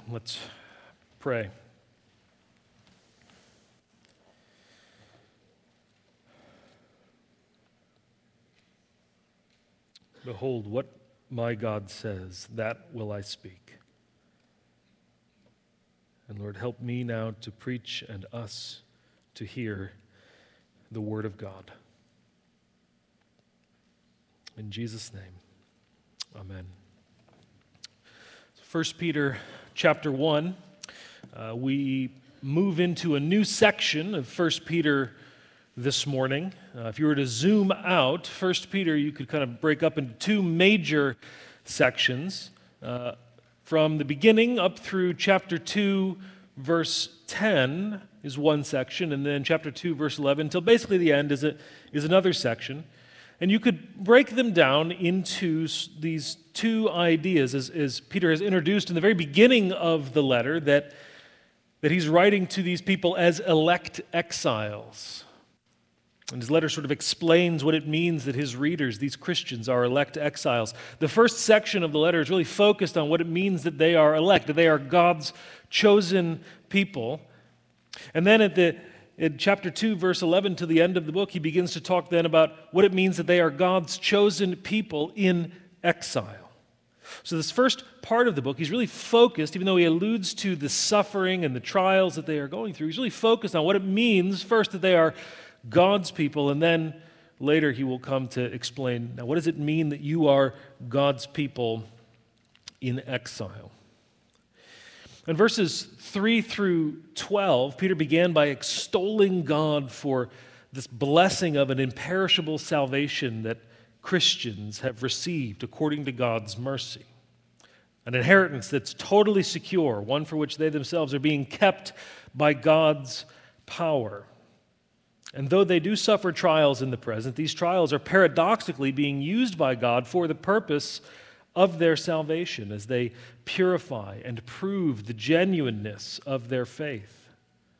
Let's pray. Behold, what my God says, that will I speak. And Lord, help me now to preach and us to hear the word of God. In Jesus' name, amen. 1 Peter chapter 1, we move into a new section of 1 Peter this morning. If you were to zoom out, 1 Peter you could kind of break up into two major sections. From the beginning up through chapter 2, verse 10 is one section, and then chapter 2, verse 11, until basically the end is another section. And you could break them down into these two ideas, as Peter has introduced in the very beginning of the letter, that he's writing to these people as elect exiles. And his letter sort of explains what it means that his readers, these Christians, are elect exiles. The first section of the letter is really focused on what it means that they are elect, that they are God's chosen people. And then in chapter 2, verse 11 to the end of the book, he begins to talk then about what it means that they are God's chosen people in exile. So this first part of the book, he's really focused, even though he alludes to the suffering and the trials that they are going through, he's really focused on what it means, first, that they are God's people, and then later he will come to explain, now what does it mean that you are God's people in exile? In verses 3 through 12, Peter began by extolling God for this blessing of an imperishable salvation that Christians have received according to God's mercy. An inheritance that's totally secure, one for which they themselves are being kept by God's power. And though they do suffer trials in the present, these trials are paradoxically being used by God for the purpose of their salvation as they purify and prove the genuineness of their faith.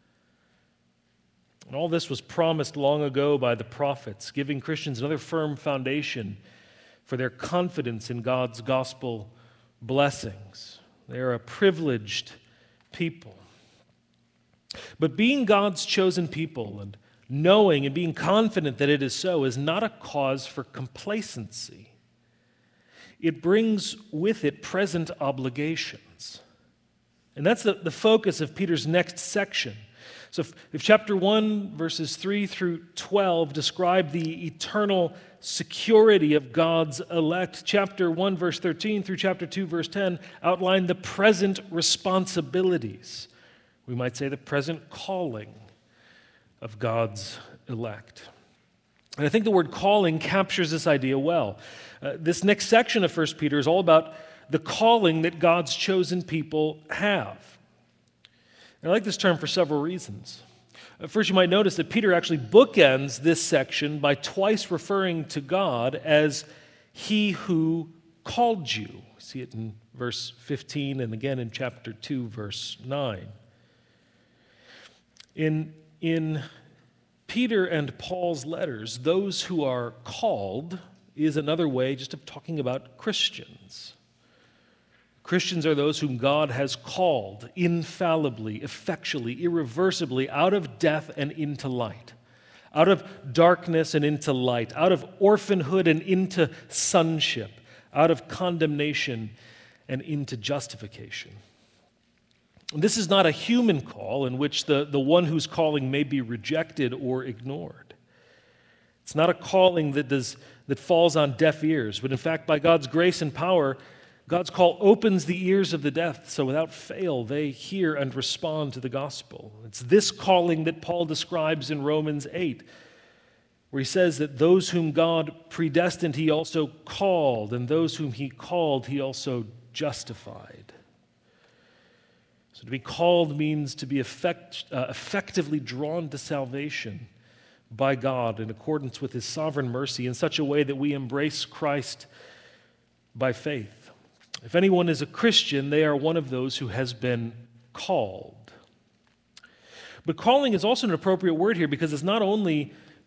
And all this was promised long ago by the prophets, giving Christians another firm foundation for their confidence in God's gospel blessings. They are a privileged people. But being God's chosen people and knowing and being confident that it is so is not a cause for complacency. It brings with it present obligations. And that's the focus of Peter's next section. So if chapter 1, verses 3 through 12 describe the eternal security of God's elect, chapter 1, verse 13 through chapter 2, verse 10 outline the present responsibilities. We might say the present calling of God's elect. And I think the word calling captures this idea well. This next section of 1 Peter is all about the calling that God's chosen people have. And I like this term for several reasons. First, you might notice that Peter actually bookends this section by twice referring to God as He who called you. We see it in verse 15 and again in chapter 2, verse 9. In Peter and Paul's letters, those who are called is another way just of talking about Christians. Christians are those whom God has called infallibly, effectually, irreversibly out of death and into light, out of darkness and into light, out of orphanhood and into sonship, out of condemnation and into justification. This is not a human call in which the one who's calling may be rejected or ignored. It's not a calling that falls on deaf ears, but in fact, by God's grace and power, God's call opens the ears of the deaf, so without fail, they hear and respond to the gospel. It's this calling that Paul describes in Romans 8, where he says that those whom God predestined, he also called, and those whom he called, he also justified. So to be called means to be effectively drawn to salvation by God in accordance with his sovereign mercy in such a way that we embrace Christ by faith. If anyone is a Christian, they are one of those who has been called. But calling is also an appropriate word here because it's not only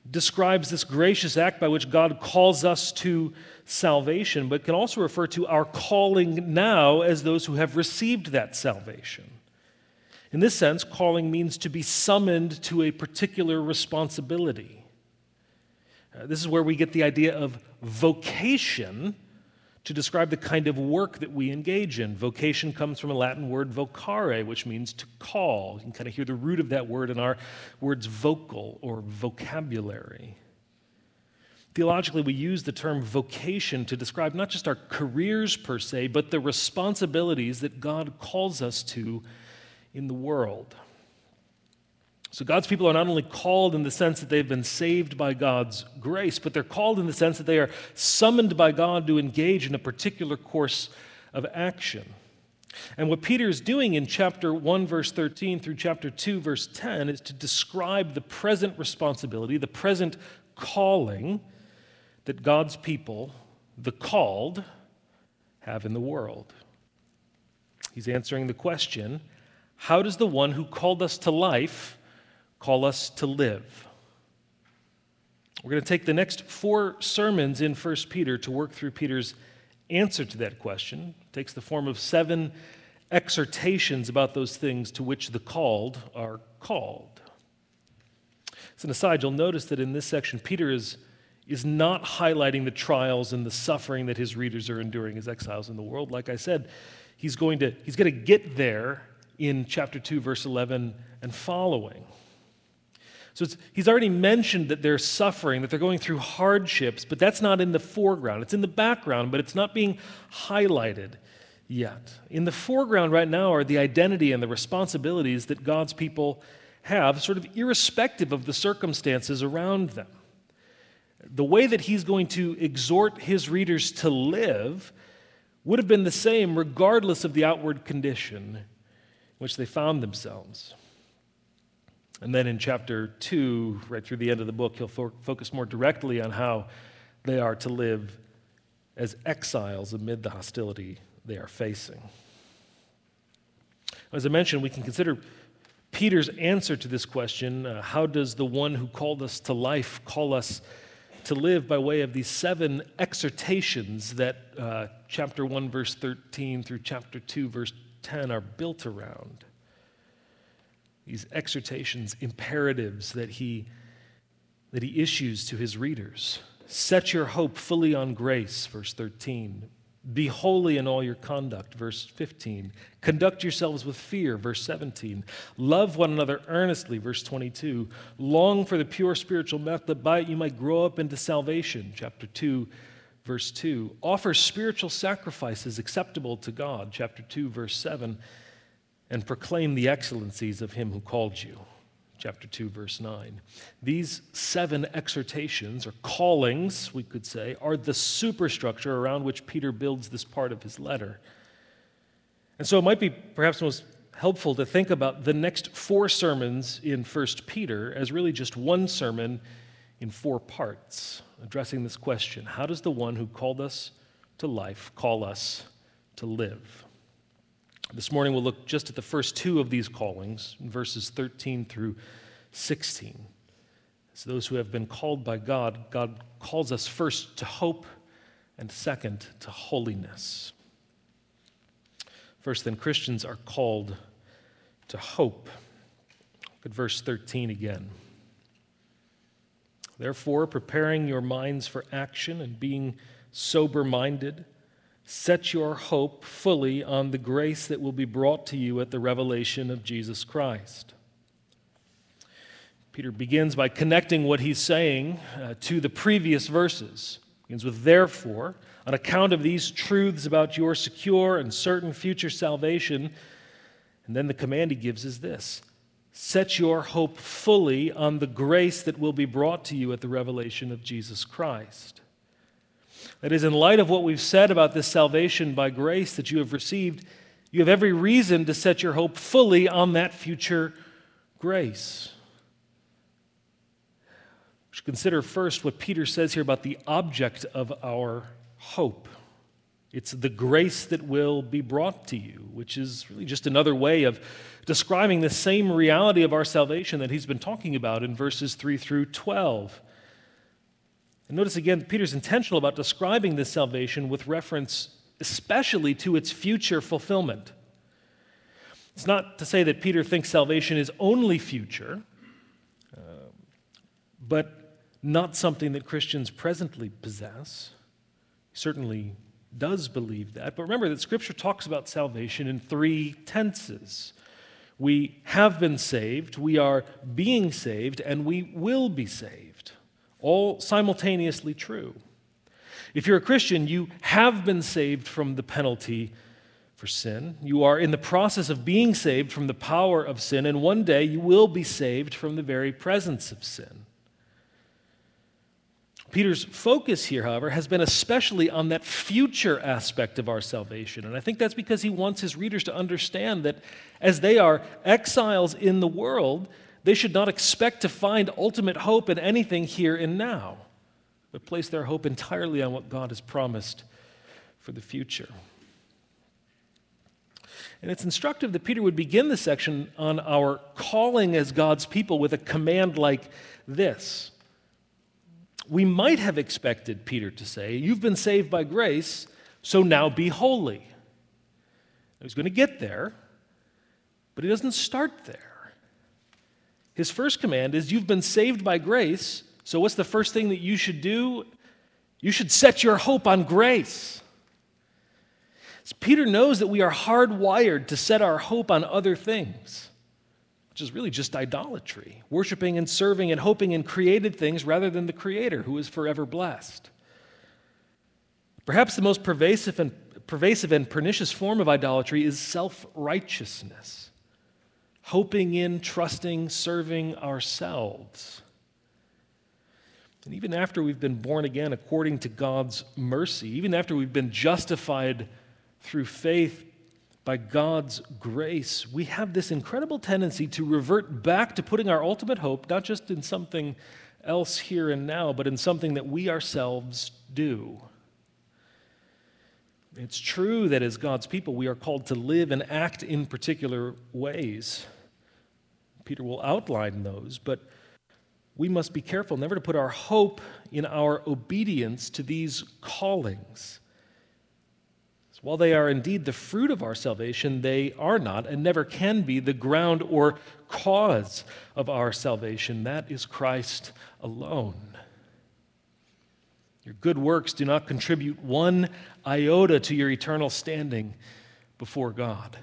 describes this gracious act by which God calls us to salvation, but can also refer to our calling now as those who have received that salvation. In this sense, calling means to be summoned to a particular responsibility. This is where we get the idea of vocation to describe the kind of work that we engage in. Vocation comes from a Latin word vocare, which means to call. You can kind of hear the root of that word in our words vocal or vocabulary. Theologically, we use the term vocation to describe not just our careers per se, but the responsibilities that God calls us to in the world. So God's people are not only called in the sense that they've been saved by God's grace, but they're called in the sense that they are summoned by God to engage in a particular course of action. And what Peter is doing in chapter 1, verse 13 through chapter 2, verse 10 is to describe the present responsibility, the present calling that God's people, the called, have in the world. He's answering the question, how does the one who called us to life call us to live? We're going to take the next 4 sermons in 1 Peter to work through Peter's answer to that question. It takes the form of 7 exhortations about those things to which the called are called. As an aside, you'll notice that in this section, Peter is not highlighting the trials and the suffering that his readers are enduring as exiles in the world. Like I said, he's going to get there in chapter 2, verse 11 and following. So he's already mentioned that they're suffering, that they're going through hardships, but that's not in the foreground. It's in the background, but it's not being highlighted yet. In the foreground right now are the identity and the responsibilities that God's people have, sort of irrespective of the circumstances around them. The way that he's going to exhort his readers to live would have been the same regardless of the outward condition in which they found themselves. And then in chapter 2, right through the end of the book, he'll focus more directly on how they are to live as exiles amid the hostility they are facing. As I mentioned, we can consider Peter's answer to this question, how does the one who called us to life call us to live, by way of these 7 exhortations that chapter 1, verse 13 through chapter 2, verse 10 are built around. These exhortations, imperatives that he issues to his readers. Set your hope fully on grace, verse 13. Be holy in all your conduct, verse 15. Conduct yourselves with fear, verse 17. Love one another earnestly, verse 22. Long for the pure spiritual milk, that by it you might grow up into salvation, chapter 2, verse 2. Offer spiritual sacrifices acceptable to God, chapter 2, verse 7. And proclaim the excellencies of him who called you, chapter 2, verse 9. These 7 exhortations, or callings, we could say, are the superstructure around which Peter builds this part of his letter. And so it might be perhaps most helpful to think about the next 4 sermons in 1 Peter as really just one sermon in 4 parts, addressing this question: how does the one who called us to life call us to live? This morning we'll look just at the first 2 of these callings, verses 13 through 16. As those who have been called by God, God calls us first to hope and second to holiness. First, then, Christians are called to hope. Look at verse 13 again. Therefore, preparing your minds for action and being sober-minded, set your hope fully on the grace that will be brought to you at the revelation of Jesus Christ. Peter begins by connecting what he's saying to the previous verses. He begins with, therefore, on account of these truths about your secure and certain future salvation. And then the command he gives is this: set your hope fully on the grace that will be brought to you at the revelation of Jesus Christ. That is, in light of what we've said about this salvation by grace that you have received, you have every reason to set your hope fully on that future grace. We should consider first what Peter says here about the object of our hope. It's the grace that will be brought to you, which is really just another way of describing the same reality of our salvation that he's been talking about in verses 3 through 12. And notice again, Peter's intentional about describing this salvation with reference especially to its future fulfillment. It's not to say that Peter thinks salvation is only future, but not something that Christians presently possess. He certainly does believe that. But remember that Scripture talks about salvation in three tenses. We have been saved, we are being saved, and we will be saved. All simultaneously true. If you're a Christian, you have been saved from the penalty for sin. You are in the process of being saved from the power of sin, and one day you will be saved from the very presence of sin. Peter's focus here, however, has been especially on that future aspect of our salvation. And I think that's because he wants his readers to understand that as they are exiles in the world, they should not expect to find ultimate hope in anything here and now, but place their hope entirely on what God has promised for the future. And it's instructive that Peter would begin the section on our calling as God's people with a command like this. We might have expected Peter to say, "You've been saved by grace, so now be holy." He's going to get there, but he doesn't start there. His first command is, "You've been saved by grace, so what's the first thing that you should do? You should set your hope on grace." So Peter knows that we are hardwired to set our hope on other things, which is really just idolatry, worshiping and serving and hoping in created things rather than the Creator who is forever blessed. Perhaps the most pervasive and pernicious form of idolatry is self-righteousness, hoping in, trusting, serving ourselves. And even after we've been born again according to God's mercy, even after we've been justified through faith by God's grace, we have this incredible tendency to revert back to putting our ultimate hope not just in something else here and now, but in something that we ourselves do. It's true that as God's people, we are called to live and act in particular ways. Peter will outline those, but we must be careful never to put our hope in our obedience to these callings. While they are indeed the fruit of our salvation, they are not and never can be the ground or cause of our salvation. That is Christ alone. Your good works do not contribute one iota to your eternal standing before God.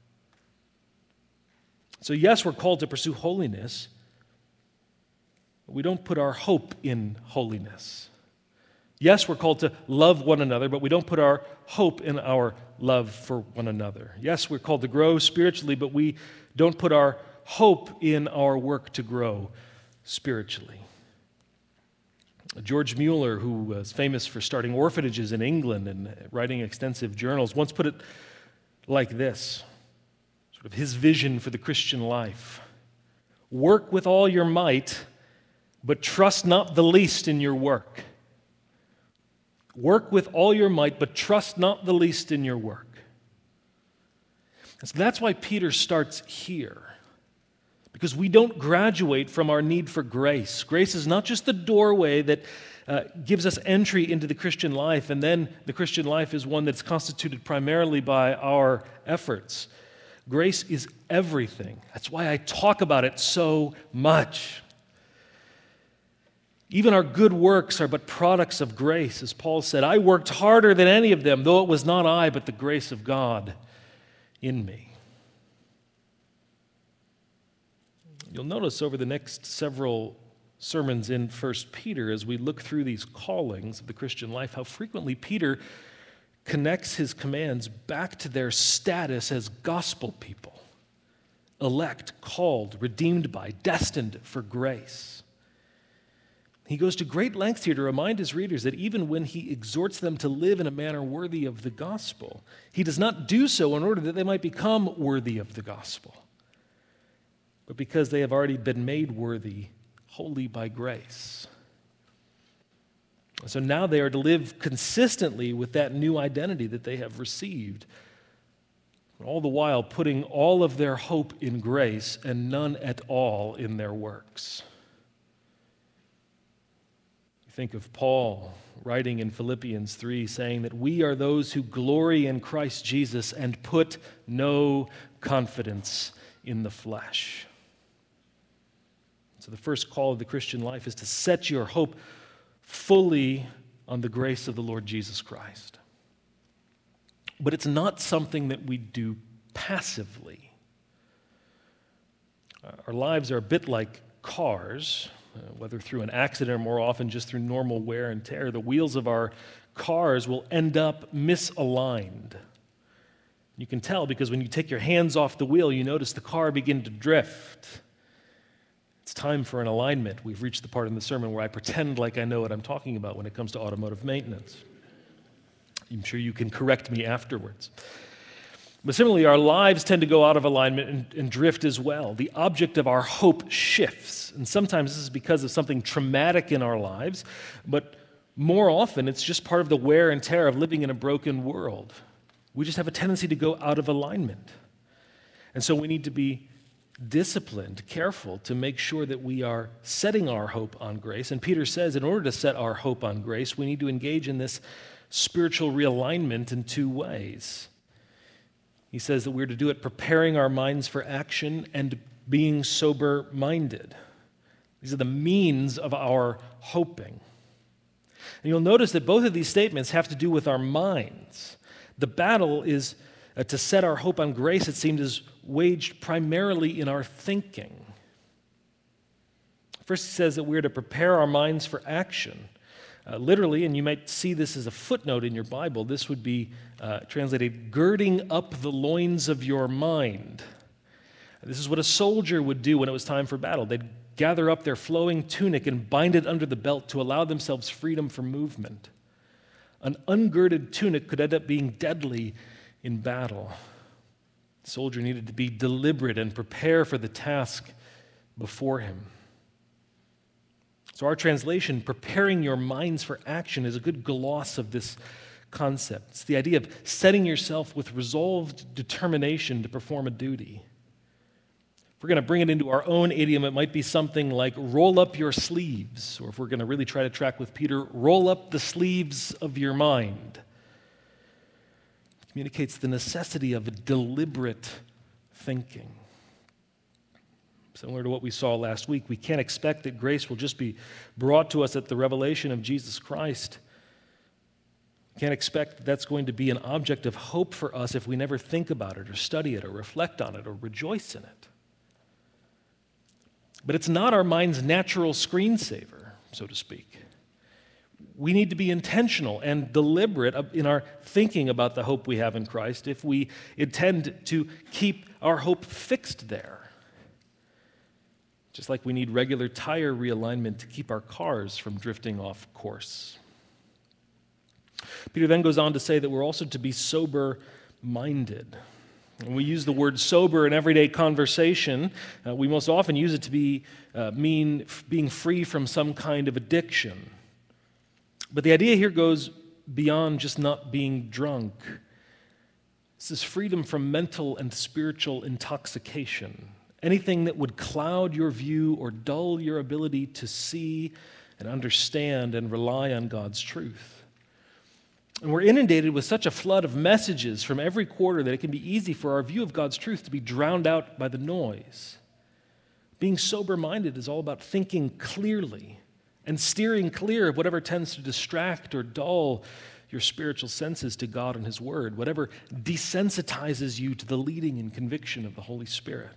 So yes, we're called to pursue holiness, but we don't put our hope in holiness. Yes, we're called to love one another, but we don't put our hope in our love for one another. Yes, we're called to grow spiritually, but we don't put our hope in our work to grow spiritually. George Mueller, who was famous for starting orphanages in England and writing extensive journals, once put it like this, sort of his vision for the Christian life. Work with all your might, but trust not the least in your work. Work with all your might, but trust not the least in your work. And so that's why Peter starts here. Because we don't graduate from our need for grace. Grace is not just the doorway that gives us entry into the Christian life, and then the Christian life is one that's constituted primarily by our efforts. Grace is everything. That's why I talk about it so much. Even our good works are but products of grace. As Paul said, I worked harder than any of them, though it was not I, but the grace of God in me. You'll notice over the next several sermons in 1 Peter, as we look through these callings of the Christian life, how frequently Peter connects his commands back to their status as gospel people, elect, called, redeemed by, destined for grace. He goes to great lengths here to remind his readers that even when he exhorts them to live in a manner worthy of the gospel, he does not do so in order that they might become worthy of the gospel, but because they have already been made worthy wholly by grace. So now they are to live consistently with that new identity that they have received, all the while putting all of their hope in grace and none at all in their works. Think of Paul writing in Philippians 3 saying that we are those who glory in Christ Jesus and put no confidence in the flesh. So the first call of the Christian life is to set your hope fully on the grace of the Lord Jesus Christ. But it's not something that we do passively. Our lives are a bit like cars, whether through an accident or more often just through normal wear and tear. The wheels of our cars will end up misaligned. You can tell because when you take your hands off the wheel, you notice the car begin to drift. It's time for an alignment. We've reached the part in the sermon where I pretend like I know what I'm talking about when it comes to automotive maintenance. I'm sure you can correct me afterwards. But similarly, our lives tend to go out of alignment and drift as well. The object of our hope shifts. And sometimes this is because of something traumatic in our lives, but more often it's just part of the wear and tear of living in a broken world. We just have a tendency to go out of alignment. And so we need to be disciplined, careful to make sure that we are setting our hope on grace. And Peter says in order to set our hope on grace, we need to engage in this spiritual realignment in two ways. He says that we're to do it preparing our minds for action and being sober-minded. These are the means of our hoping. And you'll notice that both of these statements have to do with our minds. The battle is to set our hope on grace, it seems, is waged primarily in our thinking. First, he says that we're to prepare our minds for action. Literally, and you might see this as a footnote in your Bible, this would be translated, girding up the loins of your mind. This is what a soldier would do when it was time for battle. They'd gather up their flowing tunic and bind it under the belt to allow themselves freedom for movement. An ungirded tunic could end up being deadly in battle. The soldier needed to be deliberate and prepare for the task before him. So our translation, preparing your minds for action, is a good gloss of this concept. It's the idea of setting yourself with resolved determination to perform a duty. If we're going to bring it into our own idiom, it might be something like roll up your sleeves, or if we're going to really try to track with Peter, roll up the sleeves of your mind. It communicates the necessity of deliberate thinking. Similar to what we saw last week, we can't expect that grace will just be brought to us at the revelation of Jesus Christ. We can't expect that that's going to be an object of hope for us if we never think about it or study it or reflect on it or rejoice in it. But it's not our mind's natural screensaver, so to speak. We need to be intentional and deliberate in our thinking about the hope we have in Christ if we intend to keep our hope fixed there. Just like we need regular tire realignment to keep our cars from drifting off course. Peter then goes on to say that we're also to be sober-minded. When we use the word sober in everyday conversation, we most often use it to mean being free from some kind of addiction. But the idea here goes beyond just not being drunk. This is freedom from mental and spiritual intoxication. Anything that would cloud your view or dull your ability to see and understand and rely on God's truth. And we're inundated with such a flood of messages from every quarter that it can be easy for our view of God's truth to be drowned out by the noise. Being sober-minded is all about thinking clearly and steering clear of whatever tends to distract or dull your spiritual senses to God and His Word, whatever desensitizes you to the leading and conviction of the Holy Spirit.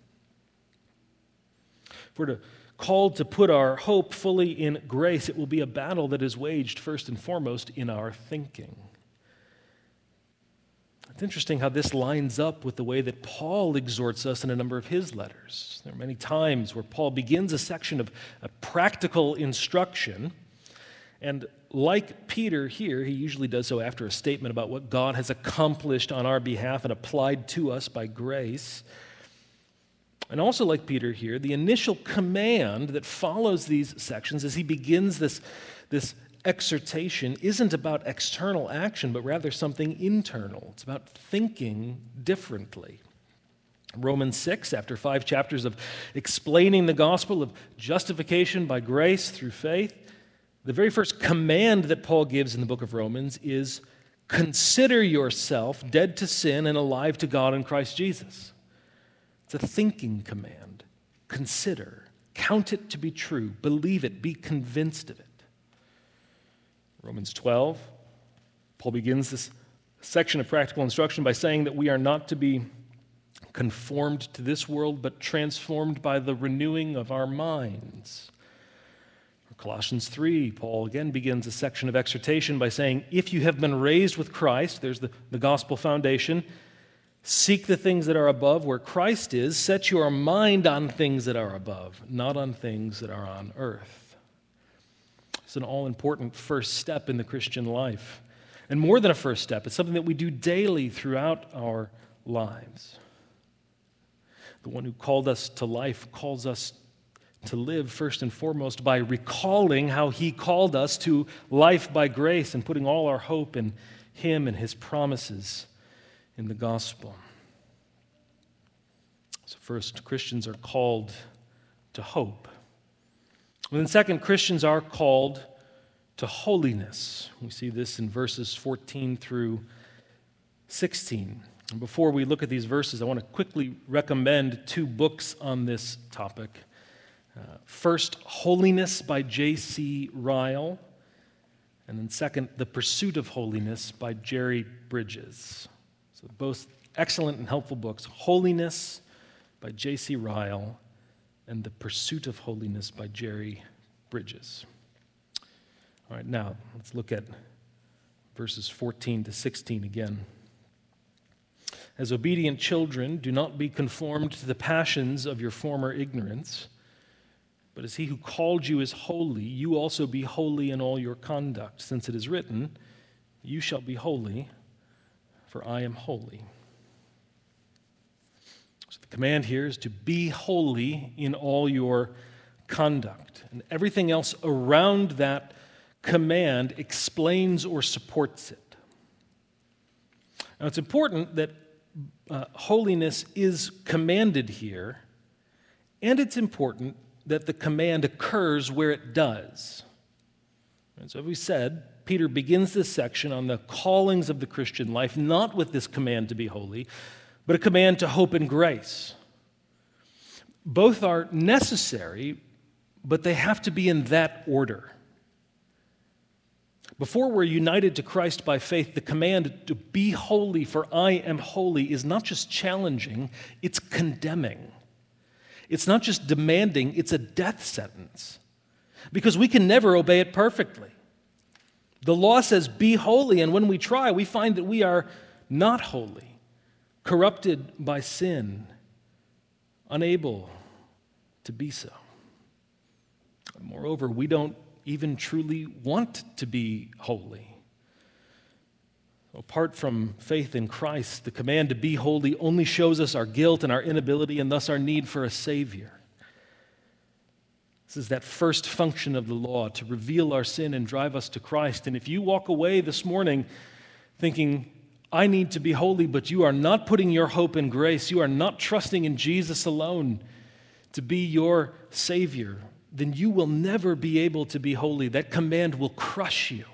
If we're called to put our hope fully in grace, it will be a battle that is waged first and foremost in our thinking. It's interesting how this lines up with the way that Paul exhorts us in a number of his letters. There are many times where Paul begins a section of practical instruction, and like Peter here, he usually does so after a statement about what God has accomplished on our behalf and applied to us by grace. And also like Peter here, the initial command that follows these sections as he begins this exhortation isn't about external action, but rather something internal. It's about thinking differently. Romans 6, after 5 chapters of explaining the gospel of justification by grace through faith, the very first command that Paul gives in the book of Romans is, consider yourself dead to sin and alive to God in Christ Jesus. It's a thinking command. Consider. Count it to be true. Believe it. Be convinced of it. Romans 12, Paul begins this section of practical instruction by saying that we are not to be conformed to this world, but transformed by the renewing of our minds. Colossians 3, Paul again begins a section of exhortation by saying, if you have been raised with Christ, there's the gospel foundation, seek the things that are above where Christ is, set your mind on things that are above, not on things that are on earth. It's an all-important first step in the Christian life. And more than a first step, it's something that we do daily throughout our lives. The one who called us to life calls us to live first and foremost by recalling how he called us to life by grace and putting all our hope in him and his promises in the gospel. So first, Christians are called to hope. And then second, Christians are called to holiness. We see this in verses 14 through 16. And before we look at these verses, I want to quickly recommend two books on this topic. First, Holiness by J.C. Ryle, and then second, The Pursuit of Holiness by Jerry Bridges. So both excellent and helpful books, Holiness by J.C. Ryle and The Pursuit of Holiness by Jerry Bridges. All right, now let's look at verses 14 to 16 again. As obedient children, do not be conformed to the passions of your former ignorance, but as he who called you is holy, you also be holy in all your conduct, since it is written, you shall be holy, for I am holy. So the command here is to be holy in all your conduct. And everything else around that command explains or supports it. Now it's important that holiness is commanded here, and it's important that the command occurs where it does. And so as we said, Peter begins this section on the callings of the Christian life, not with this command to be holy, but a command to hope and grace. Both are necessary, but they have to be in that order. Before we're united to Christ by faith, the command to be holy, for I am holy, is not just challenging, it's condemning. It's not just demanding, it's a death sentence. Because we can never obey it perfectly. The law says, be holy, and when we try, we find that we are not holy, corrupted by sin, unable to be so. Moreover, we don't even truly want to be holy. Apart from faith in Christ, the command to be holy only shows us our guilt and our inability and thus our need for a Savior. This is that first function of the law, to reveal our sin and drive us to Christ. And if you walk away this morning thinking, I need to be holy, but you are not putting your hope in grace, you are not trusting in Jesus alone to be your Savior, then you will never be able to be holy. That command will crush you.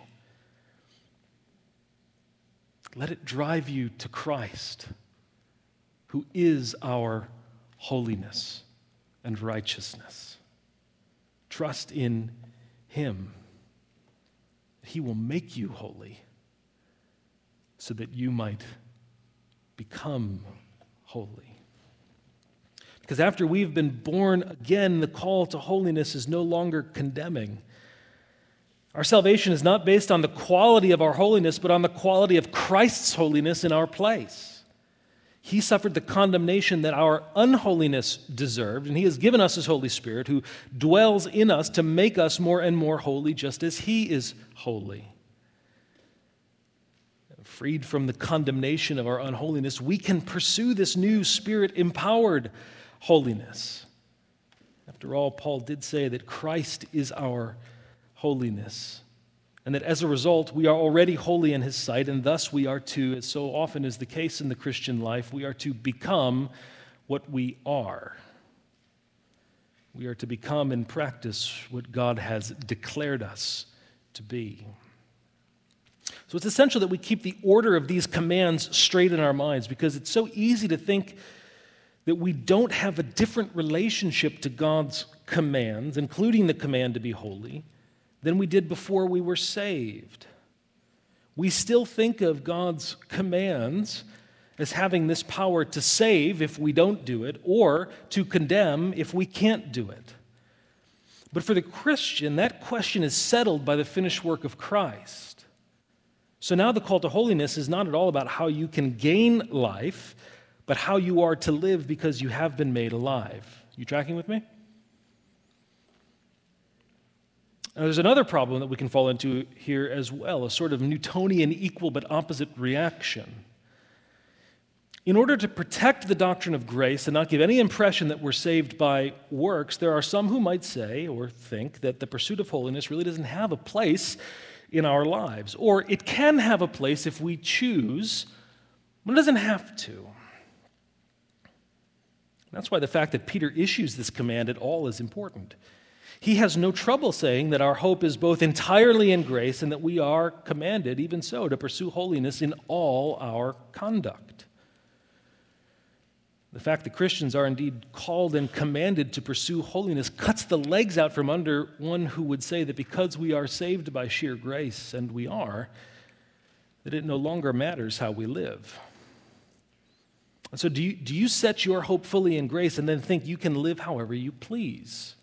Let it drive you to Christ, who is our holiness and righteousness. Trust in Him. He will make you holy so that you might become holy. Because after we've been born again, the call to holiness is no longer condemning. Our salvation is not based on the quality of our holiness, but on the quality of Christ's holiness in our place. He suffered the condemnation that our unholiness deserved, and He has given us His Holy Spirit, who dwells in us to make us more and more holy, just as He is holy. Freed from the condemnation of our unholiness, we can pursue this new Spirit-empowered holiness. After all, Paul did say that Christ is our holiness, and that as a result, we are already holy in His sight, and thus we are to, as so often is the case in the Christian life, we are to become what we are. We are to become in practice what God has declared us to be. So it's essential that we keep the order of these commands straight in our minds, because it's so easy to think that we don't have a different relationship to God's commands, including the command to be holy, than we did before we were saved. We still think of God's commands as having this power to save if we don't do it, or to condemn if we can't do it. But for the Christian, that question is settled by the finished work of Christ. So now the call to holiness is not at all about how you can gain life, but how you are to live because you have been made alive. You tracking with me? Now, there's another problem that we can fall into here as well, a sort of Newtonian equal but opposite reaction. In order to protect the doctrine of grace and not give any impression that we're saved by works, there are some who might say or think that the pursuit of holiness really doesn't have a place in our lives. Or it can have a place if we choose, but it doesn't have to. That's why the fact that Peter issues this command at all is important. He has no trouble saying that our hope is both entirely in grace and that we are commanded, even so, to pursue holiness in all our conduct. The fact that Christians are indeed called and commanded to pursue holiness cuts the legs out from under one who would say that because we are saved by sheer grace, and we are, that it no longer matters how we live. And so do you set your hope fully in grace and then think you can live however you please?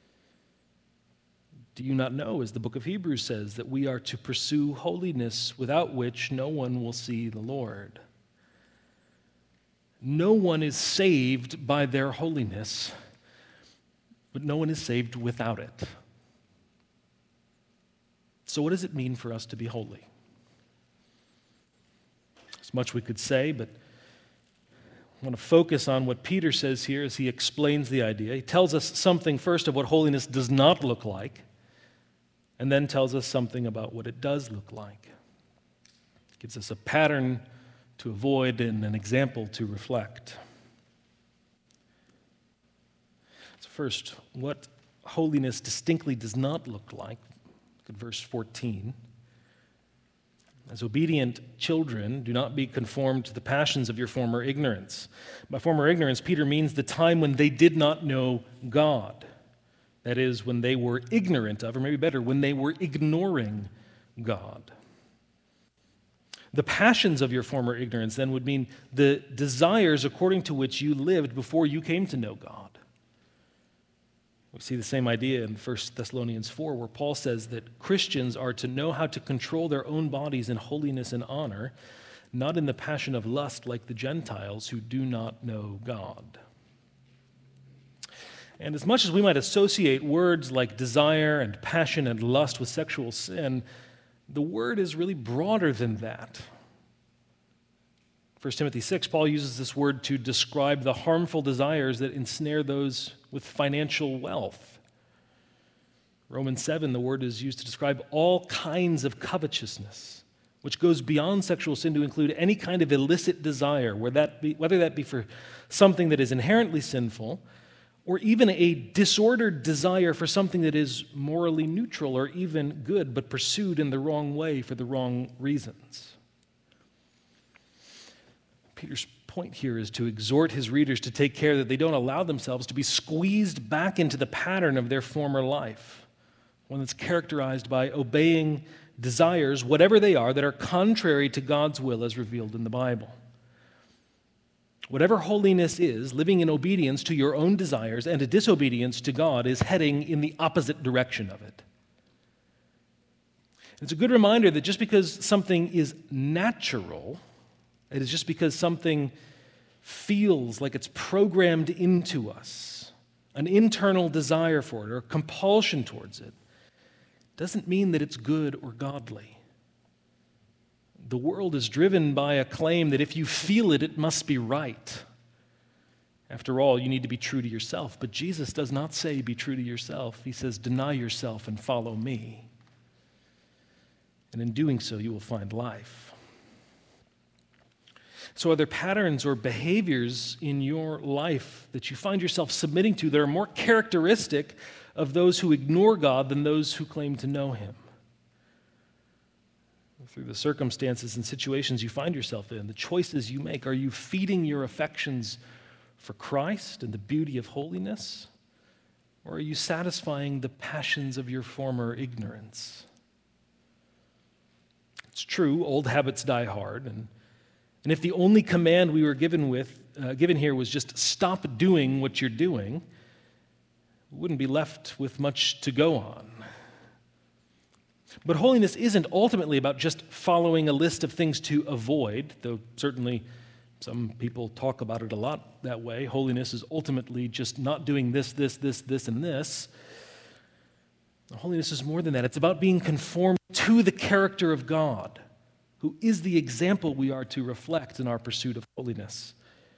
Do you not know, as the book of Hebrews says, that we are to pursue holiness without which no one will see the Lord? No one is saved by their holiness, but no one is saved without it. So what does it mean for us to be holy? There's much we could say, but I want to focus on what Peter says here as he explains the idea. He tells us something first of what holiness does not look like, and then tells us something about what it does look like. He gives us a pattern to avoid and an example to reflect. So first, what holiness distinctly does not look like. Look at verse 14. As obedient children, do not be conformed to the passions of your former ignorance. By former ignorance, Peter means the time when they did not know God. That is, when they were ignorant of, or maybe better, when they were ignoring God. The passions of your former ignorance then would mean the desires according to which you lived before you came to know God. We see the same idea in 1 Thessalonians 4, where Paul says that Christians are to know how to control their own bodies in holiness and honor, not in the passion of lust like the Gentiles who do not know God. And as much as we might associate words like desire and passion and lust with sexual sin, the word is really broader than that. 1 Timothy 6, Paul uses this word to describe the harmful desires that ensnare those with financial wealth. Romans 7, the word is used to describe all kinds of covetousness, which goes beyond sexual sin to include any kind of illicit desire, whether that be for something that is inherently sinful, or even a disordered desire for something that is morally neutral or even good, but pursued in the wrong way for the wrong reasons. Peter's point here is to exhort his readers to take care that they don't allow themselves to be squeezed back into the pattern of their former life, one that's characterized by obeying desires, whatever they are, that are contrary to God's will as revealed in the Bible. Whatever holiness is, living in obedience to your own desires and a disobedience to God is heading in the opposite direction of it. It's a good reminder that just because something is natural, it is just because something feels like it's programmed into us, an internal desire for it or compulsion towards it, doesn't mean that it's good or godly. The world is driven by a claim that if you feel it, it must be right. After all, you need to be true to yourself. But Jesus does not say be true to yourself. He says deny yourself and follow me. And in doing so, you will find life. So are there patterns or behaviors in your life that you find yourself submitting to that are more characteristic of those who ignore God than those who claim to know Him? through the circumstances and situations you find yourself in, the choices you make? Are you feeding your affections for Christ and the beauty of holiness? Or are you satisfying the passions of your former ignorance? It's true, old habits die hard, and if the only command we were given here was just stop doing what you're doing, we wouldn't be left with much to go on. But holiness isn't ultimately about just following a list of things to avoid, though certainly some people talk about it a lot that way. Holiness is ultimately just not doing this, and this. Holiness is more than that. It's about being conformed to the character of God, who is the example we are to reflect in our pursuit of holiness.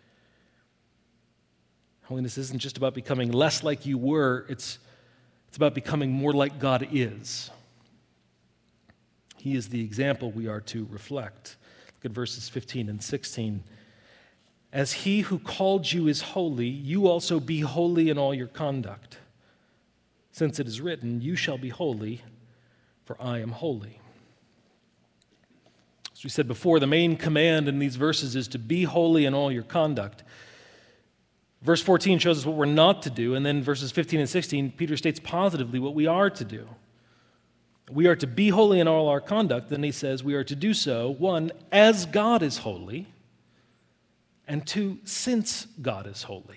Holiness isn't just about becoming less like you were, it's about becoming more like God is. He is the example we are to reflect. Look at verses 15 and 16. As he who called you is holy, you also be holy in all your conduct. Since it is written, you shall be holy, for I am holy. As we said before, the main command in these verses is to be holy in all your conduct. Verse 14 shows us what we're not to do, and then verses 15 and 16, Peter states positively what we are to do. We are to be holy in all our conduct, then he says we are to do so, one, as God is holy, and two, since God is holy.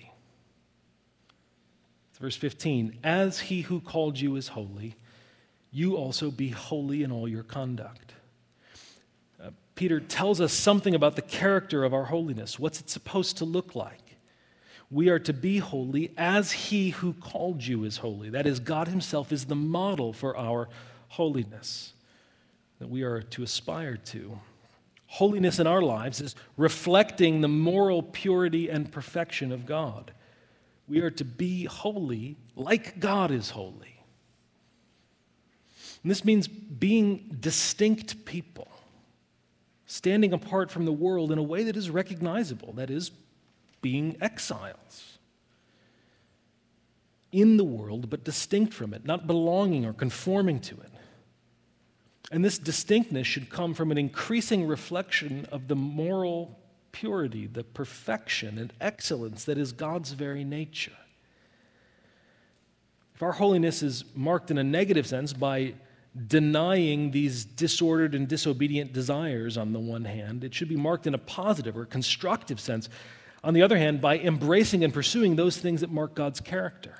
Verse 15, as he who called you is holy, you also be holy in all your conduct. Peter tells us something about the character of our holiness. What's it supposed to look like? We are to be holy as he who called you is holy. That is, God himself is the model for our holiness that we are to aspire to. Holiness in our lives is reflecting the moral purity and perfection of God. We are to be holy like God is holy. And this means being distinct people, standing apart from the world in a way that is recognizable, that is, being exiles in the world but distinct from it, not belonging or conforming to it. And this distinctness should come from an increasing reflection of the moral purity, the perfection and excellence that is God's very nature. If our holiness is marked in a negative sense by denying these disordered and disobedient desires on the one hand, it should be marked in a positive or constructive sense, on the other hand, by embracing and pursuing those things that mark God's character.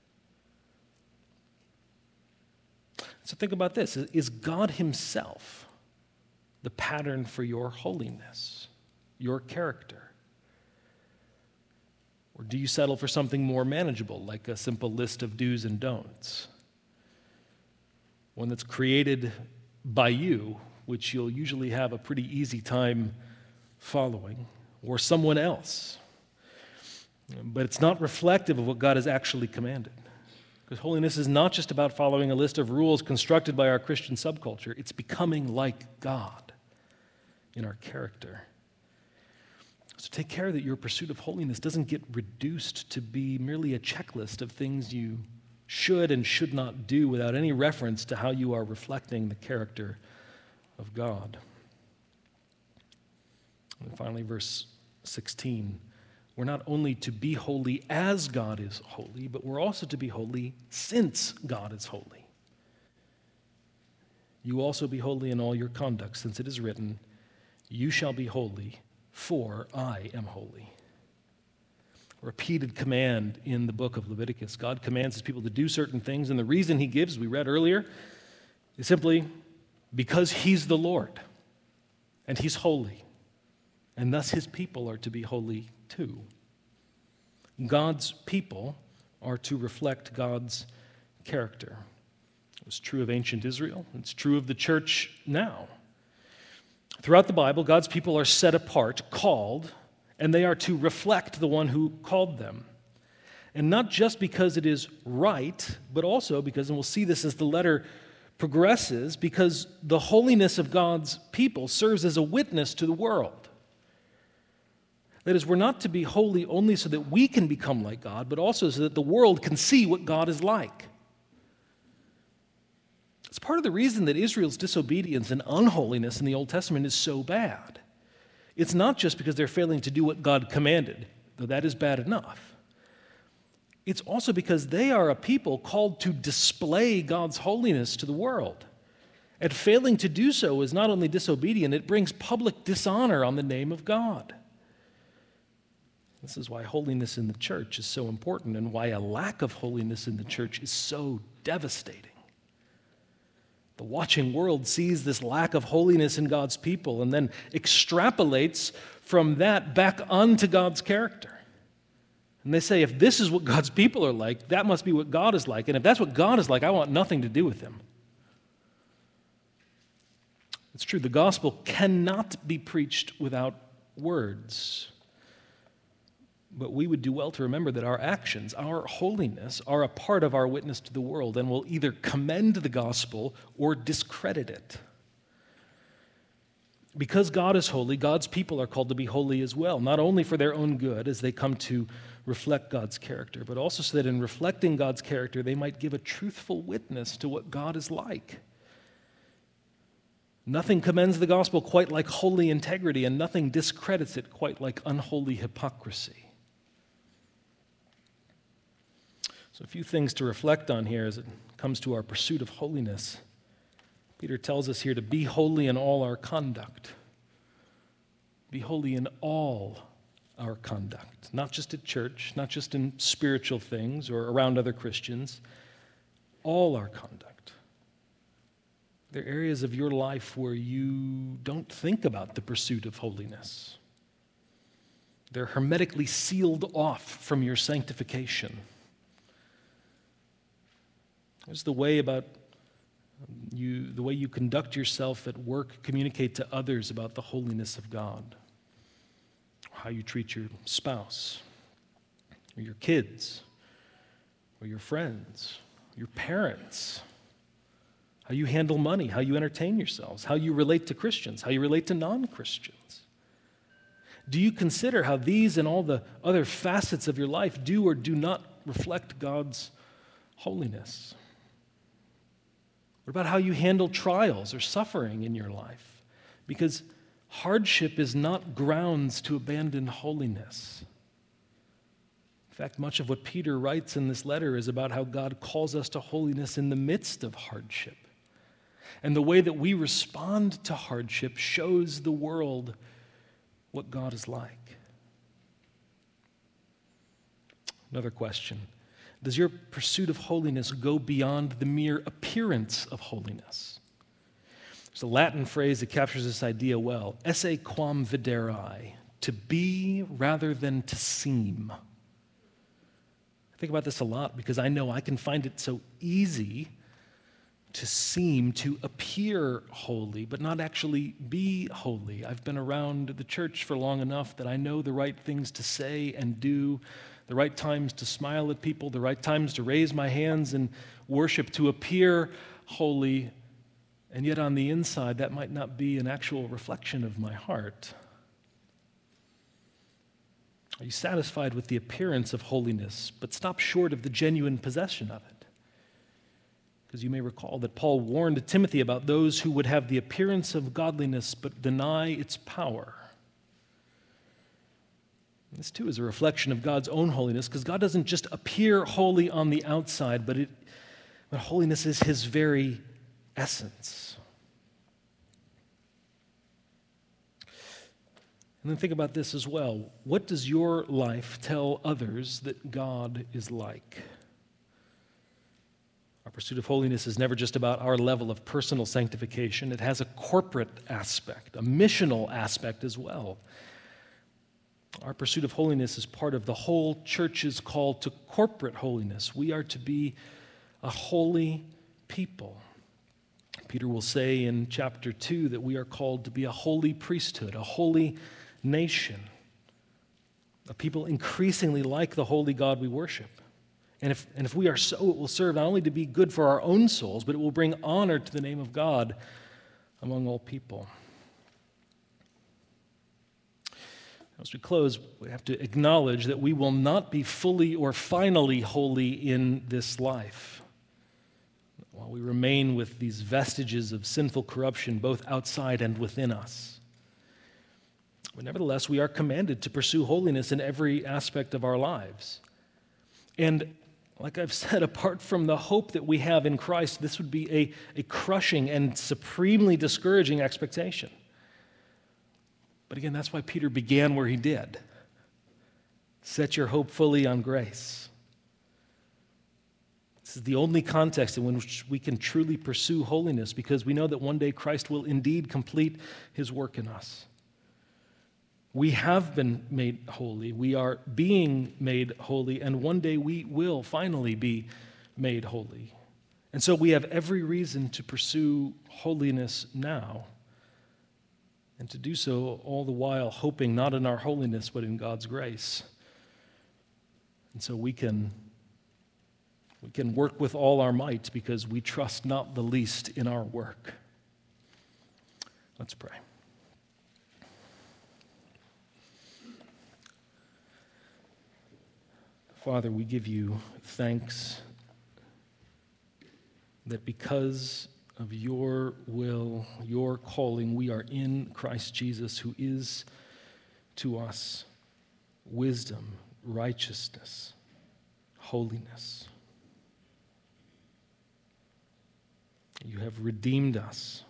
So think about this. Is God himself the pattern for your holiness, your character? Or do you settle for something more manageable, like a simple list of do's and don'ts? One that's created by you, which you'll usually have a pretty easy time following, or someone else. But it's not reflective of what God has actually commanded. Because holiness is not just about following a list of rules constructed by our Christian subculture. It's becoming like God in our character. So take care that your pursuit of holiness doesn't get reduced to be merely a checklist of things you should and should not do without any reference to how you are reflecting the character of God. And finally, verse 16. We're not only to be holy as God is holy, but we're also to be holy since God is holy. You also be holy in all your conduct, since it is written, you shall be holy, for I am holy. A repeated command in the book of Leviticus. God commands his people to do certain things, and the reason he gives, we read earlier, is simply because he's the Lord, and he's holy, and thus his people are to be holy too. God's people are to reflect God's character. It was true of ancient Israel. It's true of the church now. Throughout the Bible, God's people are set apart, called, and they are to reflect the one who called them. And not just because it is right, but also because, and we'll see this as the letter progresses, because the holiness of God's people serves as a witness to the world. That is, we're not to be holy only so that we can become like God, but also so that the world can see what God is like. It's part of the reason that Israel's disobedience and unholiness in the Old Testament is so bad. It's not just because they're failing to do what God commanded, though that is bad enough. It's also because they are a people called to display God's holiness to the world. And failing to do so is not only disobedient, it brings public dishonor on the name of God. This is why holiness in the church is so important and why a lack of holiness in the church is so devastating. The watching world sees this lack of holiness in God's people and then extrapolates from that back onto God's character. And they say, if this is what God's people are like, that must be what God is like. And if that's what God is like, I want nothing to do with him. It's true, the gospel cannot be preached without words. But we would do well to remember that our actions, our holiness, are a part of our witness to the world and will either commend the gospel or discredit it. Because God is holy, God's people are called to be holy as well, not only for their own good as they come to reflect God's character, but also so that in reflecting God's character, they might give a truthful witness to what God is like. Nothing commends the gospel quite like holy integrity, and nothing discredits it quite like unholy hypocrisy. So a few things to reflect on here as it comes to our pursuit of holiness. Peter tells us here to be holy in all our conduct. Be holy in all our conduct, not just at church, not just in spiritual things or around other Christians, all our conduct. There are areas of your life where you don't think about the pursuit of holiness. They're hermetically sealed off from your sanctification. There's the way you conduct yourself at work, communicate to others about the holiness of God. How you treat your spouse, or your kids, or your friends, your parents. How you handle money, how you entertain yourselves, how you relate to Christians, how you relate to non-Christians. Do you consider how these and all the other facets of your life do or do not reflect God's holiness? What about how you handle trials or suffering in your life? Because hardship is not grounds to abandon holiness. In fact, much of what Peter writes in this letter is about how God calls us to holiness in the midst of hardship. And the way that we respond to hardship shows the world what God is like. Another question. Does your pursuit of holiness go beyond the mere appearance of holiness? There's a Latin phrase that captures this idea well. Esse quam videri, to be rather than to seem. I think about this a lot because I know I can find it so easy to seem, to appear holy, but not actually be holy. I've been around the church for long enough that I know the right things to say and do, the right times to smile at people, the right times to raise my hands in worship, to appear holy, and yet on the inside, that might not be an actual reflection of my heart. Are you satisfied with the appearance of holiness, but stop short of the genuine possession of it? Because you may recall that Paul warned Timothy about those who would have the appearance of godliness but deny its power. This too is a reflection of God's own holiness, because God doesn't just appear holy on the outside, but holiness is his very essence. And then think about this as well. What does your life tell others that God is like? Our pursuit of holiness is never just about our level of personal sanctification. It has a corporate aspect, a missional aspect as well. Our pursuit of holiness is part of the whole church's call to corporate holiness. We are to be a holy people. Peter will say in chapter 2 that we are called to be a holy priesthood, a holy nation, a people increasingly like the holy God we worship. And if we are so, it will serve not only to be good for our own souls, but it will bring honor to the name of God among all people. As we close, we have to acknowledge that we will not be fully or finally holy in this life. While We remain with these vestiges of sinful corruption both outside and within us. But nevertheless, we are commanded to pursue holiness in every aspect of our lives. And like I've said, apart from the hope that we have in Christ, this would be a crushing and supremely discouraging expectation. But again, that's why Peter began where he did. Set your hope fully on grace. This is the only context in which we can truly pursue holiness, because we know that one day Christ will indeed complete his work in us. We have been made holy. We are being made holy, and one day we will finally be made holy. And so we have every reason to pursue holiness now, and to do so all the while hoping not in our holiness but in God's grace. And so we can work with all our might because we trust not the least in our work. Let's pray. Father, we give you thanks that because of your will, your calling, we are in Christ Jesus, who is to us wisdom, righteousness, holiness. You have redeemed us.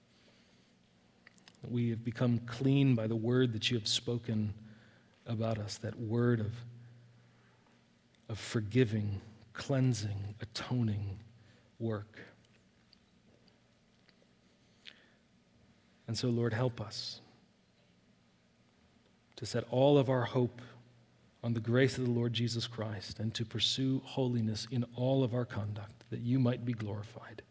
We have become clean by the word that you have spoken about us, that word of forgiving, cleansing, atoning work. And so, Lord, help us to set all of our hope on the grace of the Lord Jesus Christ and to pursue holiness in all of our conduct, that you might be glorified.